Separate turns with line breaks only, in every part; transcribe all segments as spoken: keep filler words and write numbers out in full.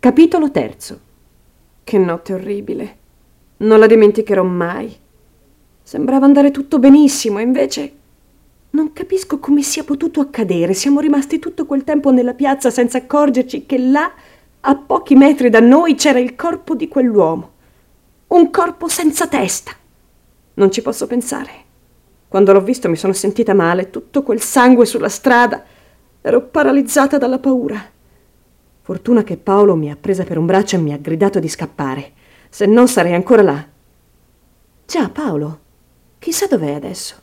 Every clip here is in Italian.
Capitolo terzo. Che notte orribile. Non la dimenticherò mai. Sembrava andare tutto benissimo, e invece non capisco come sia potuto accadere. Siamo rimasti tutto quel tempo nella piazza senza accorgerci che là, a pochi metri da noi, c'era il corpo di quell'uomo. Un corpo senza testa. Non ci posso pensare. Quando l'ho visto mi sono sentita male, tutto quel sangue sulla strada. Ero paralizzata dalla paura. Fortuna che Paolo mi ha presa per un braccio e mi ha gridato di scappare, se no sarei ancora là. Già, Paolo, chissà dov'è adesso.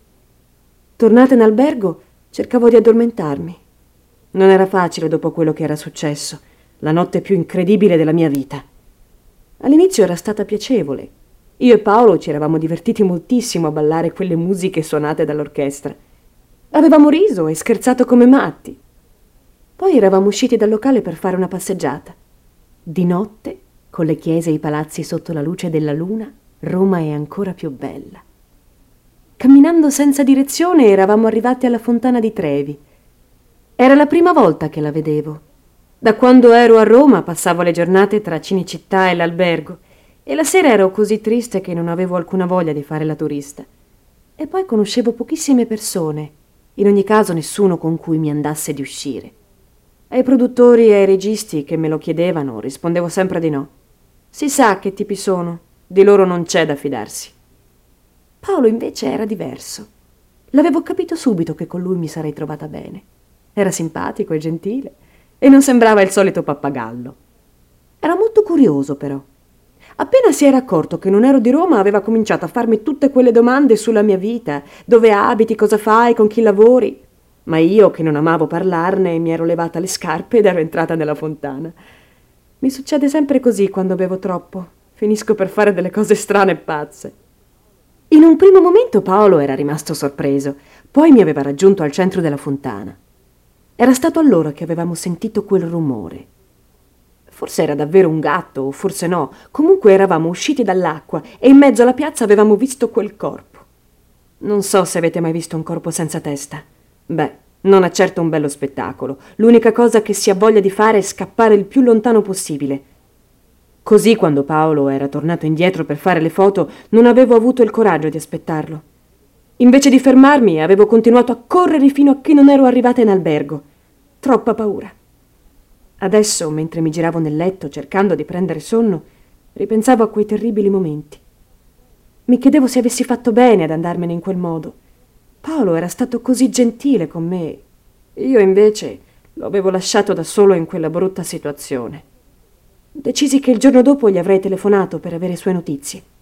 Tornata in albergo, cercavo di addormentarmi. Non era facile dopo quello che era successo, la notte più incredibile della mia vita. All'inizio era stata piacevole. Io e Paolo ci eravamo divertiti moltissimo a ballare quelle musiche suonate dall'orchestra. Avevamo riso e scherzato come matti. Poi eravamo usciti dal locale per fare una passeggiata. Di notte, con le chiese e i palazzi sotto la luce della luna, Roma è ancora più bella. Camminando senza direzione eravamo arrivati alla Fontana di Trevi. Era la prima volta che la vedevo. Da quando ero a Roma passavo le giornate tra Cinecittà e l'albergo e la sera ero così triste che non avevo alcuna voglia di fare la turista. E poi conoscevo pochissime persone, in ogni caso nessuno con cui mi andasse di uscire. Ai produttori e ai registi che me lo chiedevano rispondevo sempre di no. Si sa che tipi sono, di loro non c'è da fidarsi. Paolo invece era diverso. L'avevo capito subito che con lui mi sarei trovata bene. Era simpatico e gentile e non sembrava il solito pappagallo. Era molto curioso però. Appena si era accorto che non ero di Roma aveva cominciato a farmi tutte quelle domande sulla mia vita, dove abiti, cosa fai, con chi lavori. Ma io, che non amavo parlarne, mi ero levata le scarpe ed ero entrata nella fontana. Mi succede sempre così quando bevo troppo. Finisco per fare delle cose strane e pazze. In un primo momento Paolo era rimasto sorpreso, poi mi aveva raggiunto al centro della fontana. Era stato allora che avevamo sentito quel rumore. Forse era davvero un gatto, o forse no. Comunque eravamo usciti dall'acqua e in mezzo alla piazza avevamo visto quel corpo. Non so se avete mai visto un corpo senza testa. Beh, non è certo un bello spettacolo. L'unica cosa che si ha voglia di fare è scappare il più lontano possibile. Così, quando Paolo era tornato indietro per fare le foto, non avevo avuto il coraggio di aspettarlo. Invece di fermarmi, avevo continuato a correre fino a che non ero arrivata in albergo. Troppa paura. Adesso, mentre mi giravo nel letto cercando di prendere sonno, ripensavo a quei terribili momenti. Mi chiedevo se avessi fatto bene ad andarmene in quel modo. Paolo era stato così gentile con me. Io invece lo avevo lasciato da solo in quella brutta situazione. Decisi che il giorno dopo gli avrei telefonato per avere sue notizie.